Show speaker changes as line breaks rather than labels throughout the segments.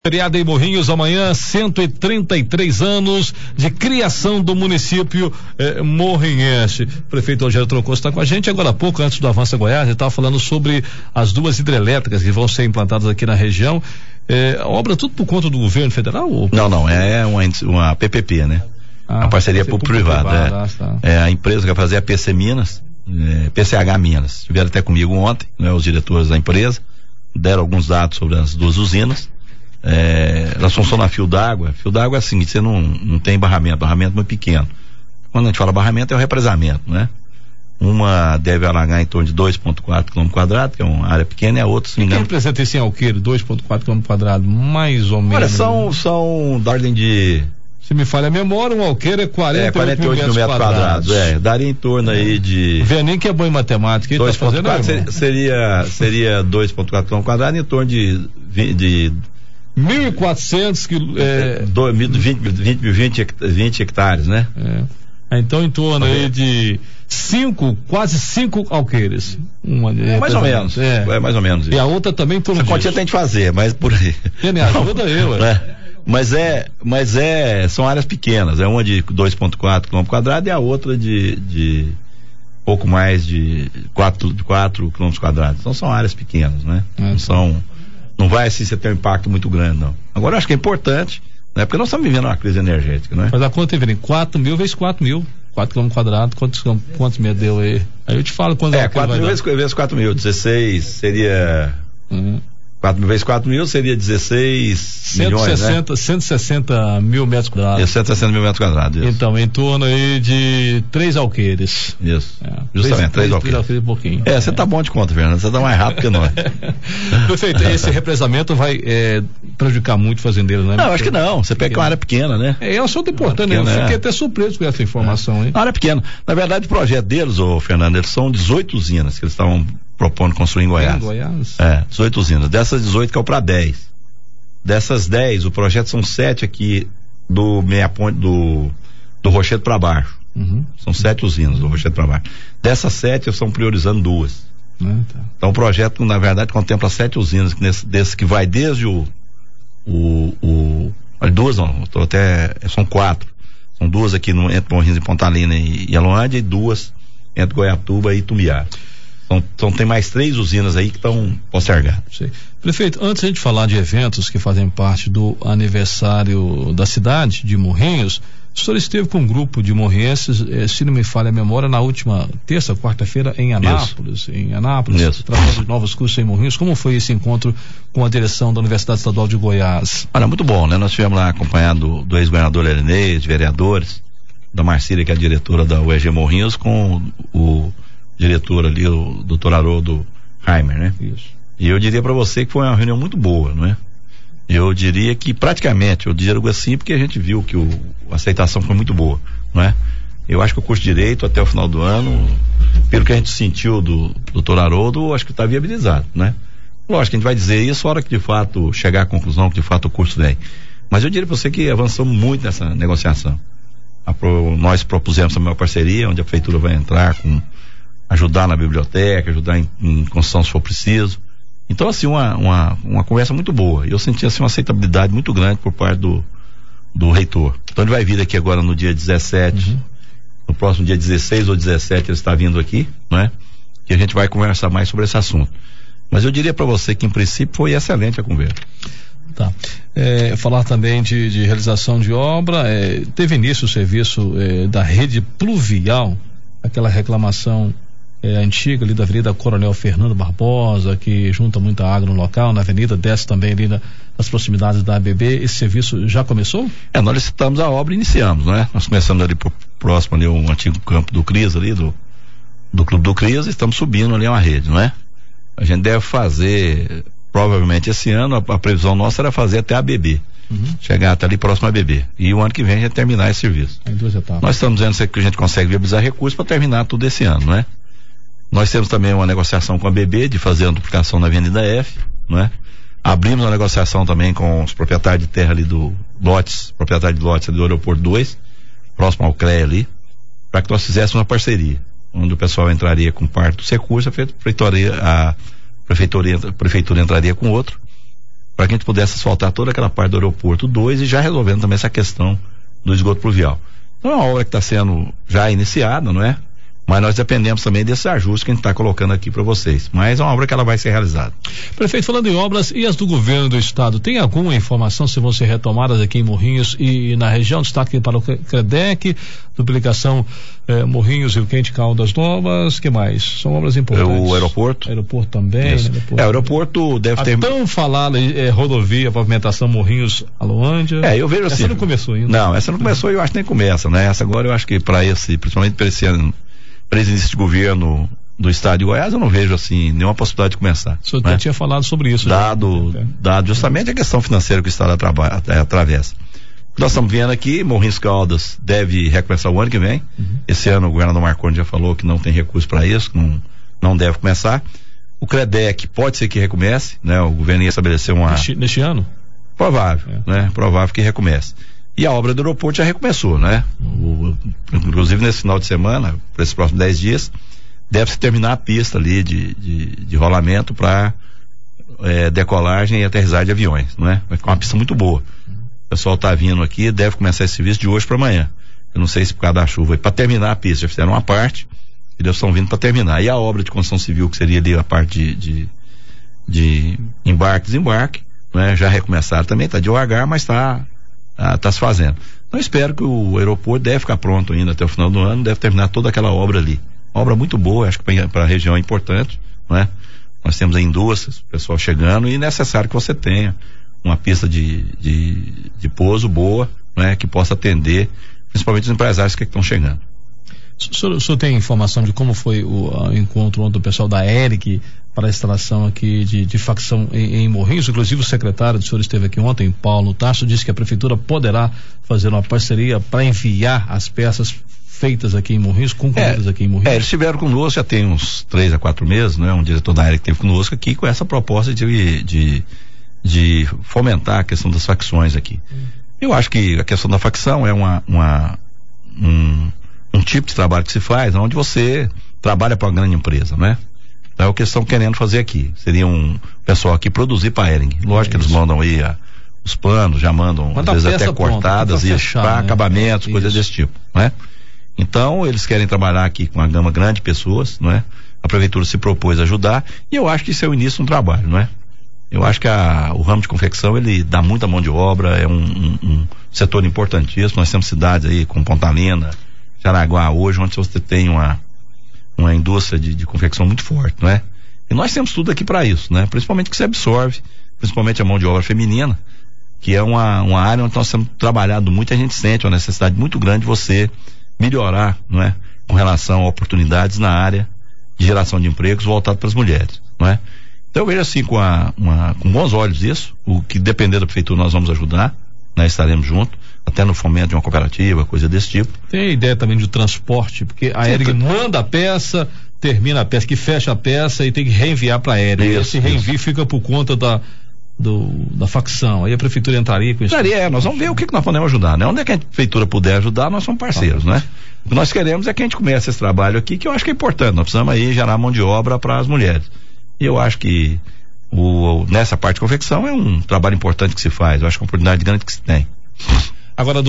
Feriado em Morrinhos, amanhã, 133 anos de criação do município morrinhense. O prefeito Rogério Troncoso está com a gente. Agora há pouco, antes do Avança Goiás, ele estava falando sobre as duas hidrelétricas que vão ser implantadas aqui na região. A obra tudo por conta do governo federal? Ou...
Não, é uma PPP, né? A parceria público-privada. A empresa que vai fazer a PC Minas, PCH Minas. Estiveram até comigo ontem, né, os diretores da empresa, deram alguns dados sobre as duas usinas. Elas funcionam a fio d'água. Fio d'água é assim, você não tem barramento é muito pequeno. Quando a gente fala barramento, é o represamento, né? Uma deve alagar em torno de 2,4 km², que é uma área pequena, e a outra, se não me engano.
O que representa esse alqueire, 2,4 km², mais ou menos?
Olha, são da ordem de...
Se me falha a memória, um alqueire é 48 mil metros quadrados.
Daria em torno aí de...
Vê nem que é bom em matemática.
2,4 seria 2,4 km², em torno de
1.400
20 hectares, né?
Então, em torno aí de quase 5 alqueires.
Mais ou menos. Mais ou menos.
E a outra também em torno
disso. Essa quantia tem de fazer, mas por aí.
Me ajuda eu,
Mas são áreas pequenas. É uma de 2,4 km² e a outra de pouco mais de 4 km². Então são áreas pequenas, né? Não vai assim você ter um impacto muito grande, não. Agora eu acho que é importante, né? Porque nós estamos vivendo uma crise energética, né?
Mas a conta vem 4 mil vezes 4 mil. 4 km², quantos me deu aí? Aí eu te falo quando
4 mil vezes 4 mil, 16 seria. 4 mil vezes 4 mil seria 16 milhões, né?
160 mil metros quadrados.
160 mil metros quadrados, isso.
Então, em torno aí de 3 alqueires.
Isso. Justamente, 3 alqueires.
Um pouquinho.
Você tá bom de conta, Fernando, você tá mais rápido que nós.
Perfeito, esse represamento vai prejudicar muito o fazendeiro, né?
Não, acho que não, você pega uma área pequena, né?
É um assunto importante, né? Eu fiquei até surpreso com essa informação, hein?
Uma área pequena. Na verdade, o projeto deles, Fernando, eles são 18 usinas que eles estavam propondo construir em Goiás. 18 usinas. Dessas 18 caiu para 10. Dessas 10, o projeto são 7 aqui do meia ponte do Rochedo para baixo. São 7 usinas do Rochedo para baixo. Dessas 7, eles estão priorizando 2. Então o projeto, na verdade, contempla 7 usinas desse que vai desde duas não, são 4. São 2 aqui entre Morrinhos e Pontalina e Aloândia, e 2 entre Goiatuba e Tumiara. Então tem mais 3 usinas aí que estão postergadas.
Prefeito, antes de a gente falar de eventos que fazem parte do aniversário da cidade de Morrinhos, o senhor esteve com um grupo de morrienses, se não me falha a memória, na última quarta-feira em Anápolis. Tratando de novos cursos em Morrinhos. Como foi esse encontro com a direção da Universidade Estadual de Goiás?
Olha, muito bom, né? Nós estivemos lá acompanhado do ex-governador Erinês, de vereadores, da Marcília, que é a diretora da UEG Morrinhos, com o diretor ali, o doutor Haroldo Heimer, né?
Isso.
E eu diria para você que foi uma reunião muito boa, não é? Eu diria que praticamente, eu digo assim porque a gente viu que a aceitação foi muito boa, não é? Eu acho que o curso de Direito até o final do ano, pelo que a gente sentiu do doutor Haroldo, acho que está viabilizado, né? Lógico que a gente vai dizer isso na hora que de fato chegar à conclusão que de fato o curso vem. Mas eu diria para você que avançamos muito nessa negociação. Nós propusemos também uma parceria onde a prefeitura vai entrar ajudar na biblioteca, ajudar em construção se for preciso. Então, assim, uma conversa muito boa. E eu senti, assim, uma aceitabilidade muito grande por parte do reitor. Então, ele vai vir aqui agora no dia 17, no próximo dia 16 ou 17 ele está vindo aqui, né? Que a gente vai conversar mais sobre esse assunto. Mas eu diria para você que, em princípio, foi excelente a conversa.
Tá. Falar também de realização de obra, teve início o serviço da rede pluvial, aquela reclamação antiga ali da Avenida Coronel Fernando Barbosa, que junta muita água no local, na avenida, desce também ali nas proximidades da ABB. Esse serviço já começou?
Nós licitamos a obra e iniciamos, né? Nós começamos ali próximo ali, o antigo campo do CRIS ali, do Clube do CRIS, e estamos subindo ali uma rede, não é? A gente deve fazer, provavelmente esse ano, a previsão nossa era fazer até a ABB. Chegar até ali próximo à ABB. E o ano que vem a gente terminar esse serviço.
Em 2 etapas.
Nós estamos dizendo que a gente consegue viabilizar recursos para terminar tudo esse ano, não é? Nós temos também uma negociação com a ABB de fazer a duplicação na Avenida F, não é? Abrimos uma negociação também com os proprietários de terra ali proprietário de lotes ali do Aeroporto 2, próximo ao CREA ali, para que nós fizéssemos uma parceria, onde o pessoal entraria com parte dos recursos, a prefeitura entraria com outro, para que a gente pudesse asfaltar toda aquela parte do aeroporto 2 e já resolvendo também essa questão do esgoto pluvial. Então é uma obra que está sendo já iniciada, não é? Mas nós dependemos também desse ajuste que a gente está colocando aqui para vocês. Mas é uma obra que ela vai ser realizada.
Prefeito, falando em obras, e as do governo do estado, tem alguma informação se vão ser retomadas aqui em Morrinhos e na região? Destaque para o CREDEC, duplicação Morrinhos, Rio Quente, Caldas Novas, que mais? São obras importantes.
O aeroporto.
Aeroporto também. Né?
O aeroporto deve ter...
tão falada rodovia, pavimentação Morrinhos, Aloândia.
Eu vejo assim.
Essa não começou ainda.
Não, essa não começou e eu acho que nem começa, né? Essa agora eu acho que principalmente para esse ano, presidência de governo do estado de Goiás, eu não vejo assim nenhuma possibilidade de começar. O senhor
tinha falado sobre isso.
Dado justamente a questão financeira que o estado atravessa. Nós estamos vendo aqui, Morrinhos Caldas deve recomeçar o ano que vem. Esse ano o governador Marconi já falou que não tem recurso para isso, que não deve começar. O CREDEC pode ser que recomece, né? O governo ia estabelecer
neste ano?
Provável, né? Provável que recomece. E a obra do aeroporto já recomeçou, né? Inclusive nesse final de semana, para esses próximos 10 dias, deve-se terminar a pista ali de rolamento para decolagem e aterrissagem de aviões, não é? Vai ficar uma pista muito boa. O pessoal está vindo aqui, deve começar esse serviço de hoje para amanhã. Eu não sei se por causa da chuva, para terminar a pista, já fizeram uma parte e eles estão vindo para terminar. E a obra de construção civil, que seria ali a parte de embarque e desembarque, né? Já recomeçaram também, está devagar, mas está se fazendo. Então eu espero que o aeroporto deve ficar pronto ainda até o final do ano, deve terminar toda aquela obra ali. Uma obra muito boa, acho que para a região é importante, não é? Nós temos a indústria, o pessoal chegando, e é necessário que você tenha uma pista de pouso boa, né? Que possa atender, principalmente os empresários que estão chegando.
O senhor tem informação de como foi o encontro ontem do pessoal da ERIC para a instalação aqui de facção em Morrinhos? Inclusive o secretário do senhor esteve aqui ontem, Paulo Tasso, disse que a prefeitura poderá fazer uma parceria para enviar as peças feitas aqui em Morrinhos, concluídas aqui em Morrinhos.
Eles estiveram conosco já tem uns 3 a 4 meses, né? Um diretor da ERIC esteve conosco aqui com essa proposta de fomentar a questão das facções aqui. Eu acho que a questão da facção é um tipo de trabalho que se faz onde você trabalha para uma grande empresa, né? Então é o que eles estão querendo fazer aqui. Seria um pessoal aqui produzir para a ERIC. Lógico que eles mandam aí os planos, já mandam às vezes até cortadas e para acabamentos, coisas desse tipo, né? Então eles querem trabalhar aqui com uma gama grande de pessoas, não é? A prefeitura se propôs a ajudar e eu acho que isso é o início de um trabalho, não é? Eu acho que o ramo de confecção ele dá muita mão de obra, é um setor importantíssimo. Nós temos cidades aí como Pontalina, Jaraguá hoje, onde você tem uma indústria de confecção muito forte, não é? E nós temos tudo aqui para isso, né? Principalmente que se absorve, principalmente a mão de obra feminina, que é uma área onde nós temos trabalhado muito, a gente sente uma necessidade muito grande de você melhorar, não é? Com relação a oportunidades na área de geração de empregos voltado para as mulheres, não é? Então eu vejo assim com bons olhos isso, o que depender da prefeitura nós vamos ajudar, né? Estaremos juntos, até no fomento de uma cooperativa, coisa desse tipo.
Tem a ideia também de transporte, porque a ERIC manda a peça, termina a peça, que fecha a peça e tem que reenviar para a ERIC. Esse reenvio fica por conta da facção. Aí a prefeitura entraria com isso.
Nós vamos ver o que nós podemos ajudar, né? Onde é que a prefeitura puder ajudar, nós somos parceiros, né? O que nós queremos é que a gente comece esse trabalho aqui, que eu acho que é importante. Nós precisamos aí gerar mão de obra para as mulheres. E eu acho que nessa parte de confecção é um trabalho importante que se faz. Eu acho que é uma oportunidade grande que se tem.
Agora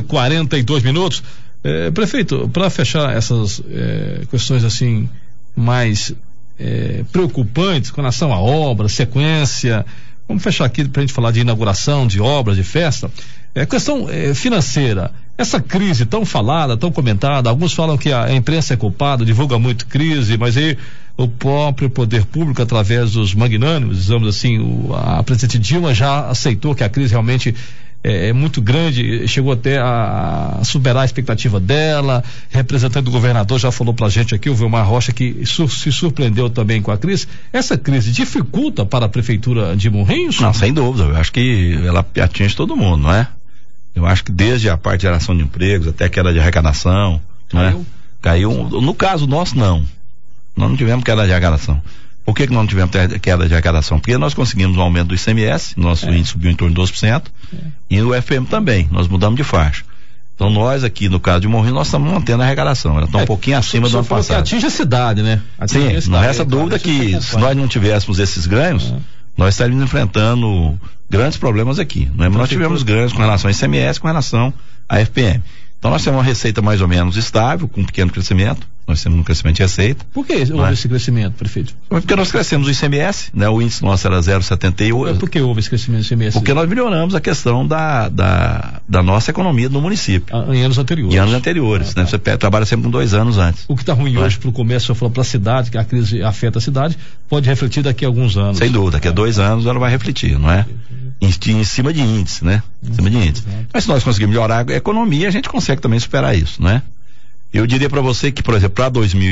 12h42. Prefeito, para fechar essas questões assim mais preocupantes com relação à obra, sequência, vamos fechar aqui para a gente falar de inauguração, de obras, de festa. Questão financeira, essa crise tão falada, tão comentada, alguns falam que a imprensa é culpada, divulga muito crise, mas aí o próprio poder público, através dos magnânimos, digamos assim, a presidente Dilma já aceitou que a crise realmente é muito grande, chegou até a superar a expectativa dela. Representante do governador já falou pra gente aqui, o Vilmar Rocha, que se surpreendeu também com a crise. Essa crise dificulta para a prefeitura de Morrinhos?
Não, sem dúvida, eu acho que ela atinge todo mundo, não é? Eu acho que desde a parte de geração de empregos até a queda de arrecadação, caiu. No caso nosso, não. Nós não tivemos queda de arrecadação. Por que nós não tivemos queda de arrecadação? Porque nós conseguimos um aumento do ICMS, nosso índice subiu em torno de 12%, e o FM também, nós mudamos de faixa. Então nós aqui, no caso de Morrinhos, nós estamos mantendo a arrecadação, ela está um pouquinho acima do ano passado.
Atinge a cidade, né?
Sim, não resta dúvida que se nós não tivéssemos esses ganhos, nós estaríamos enfrentando grandes problemas aqui, né? Nós tivemos ganhos com relação ao ICMS, com relação à FPM. Então nós temos uma receita mais ou menos estável, com um pequeno crescimento. Nós temos um crescimento de receita.
Por que houve esse crescimento, prefeito?
Porque nós crescemos o ICMS, né? O índice nosso era 0,78.
Por que houve esse crescimento do ICMS?
Porque nós melhoramos a questão da nossa economia no município.
Em anos anteriores.
Em anos anteriores, né? Você trabalha sempre com 2 anos antes.
O que está ruim hoje para o comércio, para a cidade, que a crise afeta a cidade, pode refletir daqui a alguns anos.
Sem dúvida, daqui a 2 anos ela vai refletir, não é? Em cima de índice, né? Em cima de índice. Mas se nós conseguirmos melhorar a economia, a gente consegue também superar isso, né? Eu diria para você que, por exemplo, para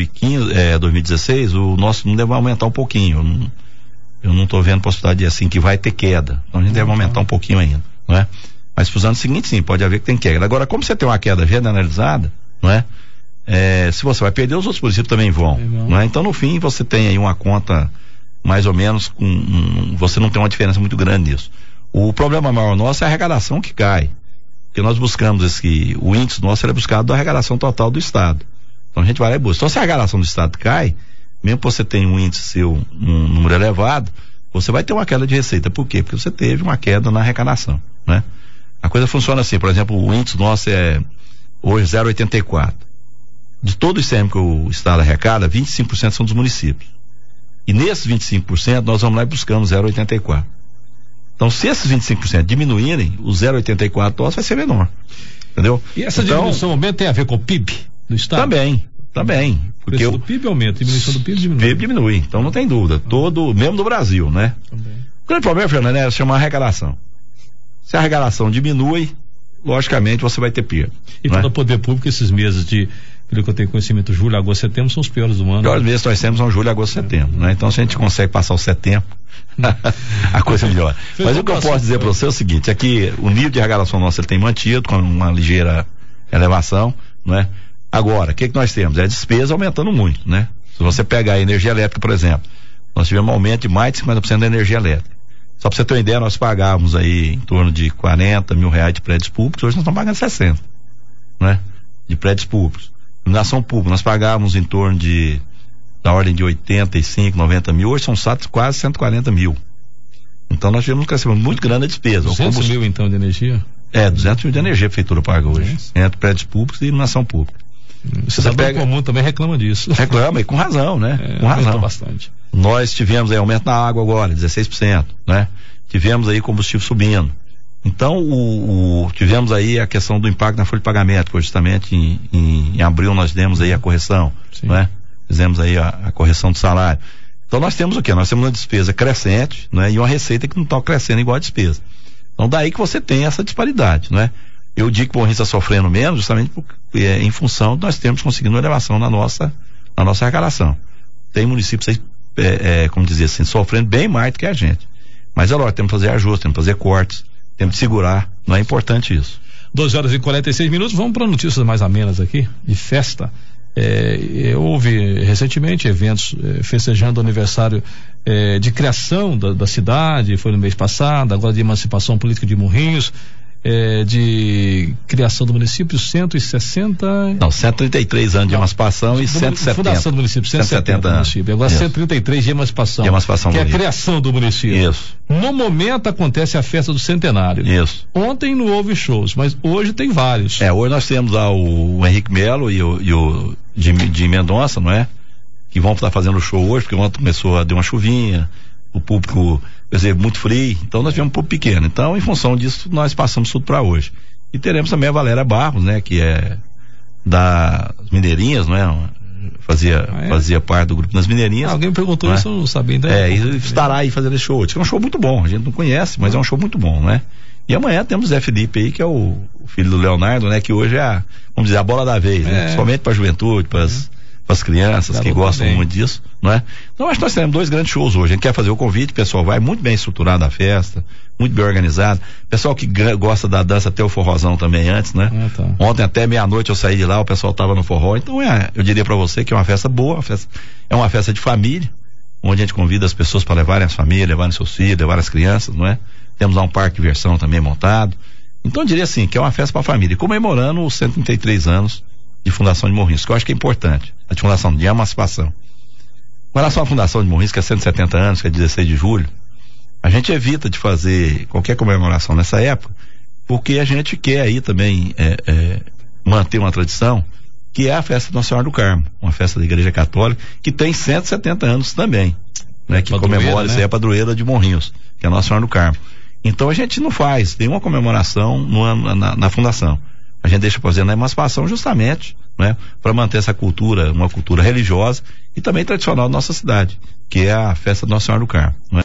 2016, o nosso número deve aumentar um pouquinho. Eu não estou vendo possibilidade assim que vai ter queda. Então a gente deve aumentar um pouquinho ainda, não é? Mas para os anos seguintes, sim, pode haver que tem queda. Agora, como você tem uma queda generalizada, não é? Se você vai perder, os outros municípios também vão, não é? Então, no fim, você tem aí uma conta mais ou menos você não tem uma diferença muito grande nisso. O problema maior nosso é a arrecadação que cai. Porque nós buscamos o índice nosso era buscado da arrecadação total do Estado. Então a gente vai lá e busca. Então se a arrecadação do Estado cai, mesmo que você tenha um índice seu, um número elevado, você vai ter uma queda de receita. Por quê? Porque você teve uma queda na arrecadação, né? A coisa funciona assim, por exemplo, o índice nosso é hoje 0,84. De todo o ICM que o Estado arrecada, 25% são dos municípios. E nesses 25% nós vamos lá e buscamos 0,84. Então, se esses 25% diminuírem, o 0,84 nosso vai ser menor. Entendeu?
E essa diminuição aumenta tem a ver com o PIB do Estado?
Também. Porque
o PIB aumenta, a diminuição do PIB diminui.
O PIB diminui, então não tem dúvida. Mesmo do Brasil, né? Também. O grande problema, Fernando, é chamar arrecadação. Se a arrecadação diminui, logicamente você vai ter perda.
E para o poder público, esses meses pelo que eu tenho conhecimento, julho, agosto, setembro são os piores do ano. Os piores
meses nós temos são julho, agosto, setembro, né? Então se a gente consegue passar o setembro, a coisa melhora. Mas o que eu posso dizer para você é o seguinte, é que o nível de arrecadação nosso ele tem mantido com uma ligeira elevação, não é? Agora, o que nós temos? É a despesa aumentando muito, né? Se você pegar a energia elétrica, por exemplo, nós tivemos um aumento de mais de 50% da energia elétrica. Só para você ter uma ideia, nós pagávamos aí em torno de 40 mil reais de prédios públicos, hoje nós estamos pagando 60, né? De prédios públicos. Iluminação pública, nós pagávamos em torno da ordem de 85, 90 mil, hoje são quase 140 mil. Então nós tivemos um crescimento muito grande na despesa.
200 mil então de energia?
200 mil de energia a prefeitura paga hoje, entre prédios públicos e iluminação pública.
O cidadão comum também reclama disso.
Reclama, e com razão, né? Com razão.
Bastante.
Nós tivemos aí aumento na água agora, 16%, né? Tivemos aí combustível subindo. Então, tivemos aí a questão do impacto na folha de pagamento, que justamente em abril nós demos aí a correção, né? Fizemos aí a correção do salário. Então nós temos o quê? Nós temos uma despesa crescente, né? E uma receita que não está crescendo igual a despesa. Então daí que você tem essa disparidade, né? Eu digo que o Morrinhos está sofrendo menos justamente em função de nós termos conseguido uma elevação na nossa arrecadação. Tem municípios aí, como dizer assim, sofrendo bem mais do que a gente. Mas é lógico, temos que fazer ajustes, temos que fazer cortes, temos que segurar, não é importante isso.
12h46, vamos para notícias mais amenas aqui, de festa. Houve recentemente eventos festejando o aniversário de criação da cidade, foi no mês passado, agora de emancipação política de Morrinhos, de criação do município,
133 anos de emancipação e 170.
Fundação do município, 170 anos. Município. Agora isso. 133 de emancipação. Que é a criação do município.
Isso.
No momento acontece a festa do centenário.
Isso.
Ontem não houve shows, mas hoje tem vários.
Hoje nós temos lá o Henrique Melo e o de Mendonça, não é? Que vão estar fazendo o show hoje, porque ontem começou a dar uma chuvinha, o público, quer dizer, muito frio, então nós tivemos um público pequeno. Então, em função disso, nós passamos tudo para hoje. E teremos também a Valéria Barros, né? Que é das Mineirinhas, não é? Fazia parte do grupo das Mineirinhas.
Alguém me perguntou isso, eu não sabia ainda.
E estará aí fazendo esse show hoje, que é um show muito bom, a gente não conhece, mas é um show muito bom, né? E amanhã temos o Zé Felipe aí, que é o filho do Leonardo, né? Que hoje é vamos dizer, a bola da vez, né? Somente para a juventude, para as crianças que gostam muito disso, não é? Então acho que nós teremos 2 grandes shows hoje. A gente quer fazer o convite, o pessoal vai muito bem estruturado a festa, muito bem organizado. Pessoal que gosta da dança, até o forrozão também antes, né? Ontem até meia-noite eu saí de lá, o pessoal tava no forró. Então eu diria para você que é uma festa boa, é uma festa de família, onde a gente convida as pessoas para levarem as famílias, levarem seus filhos, levarem as crianças, não é? Temos lá um parque de diversão também montado. Então eu diria assim, que é uma festa para a família, comemorando os 133 anos de Fundação de Morrinhos, que eu acho que é importante, a de Fundação de Emancipação. Com relação à Fundação de Morrinhos, que é 170 anos, que é 16 de julho, A gente evita de fazer qualquer comemoração nessa época, porque a gente quer aí também manter uma tradição, que é a festa Nossa Senhora do Carmo, uma festa da Igreja Católica, que tem 170 anos também, né? Que comemora, né? É a padroeira de Morrinhos, que é a Nossa Senhora do Carmo. Então a gente não faz nenhuma comemoração na fundação. A gente deixa fazer na emancipação justamente, né, para manter essa cultura, uma cultura religiosa e também tradicional da nossa cidade, que é a festa Nossa Senhora do Carmo, né?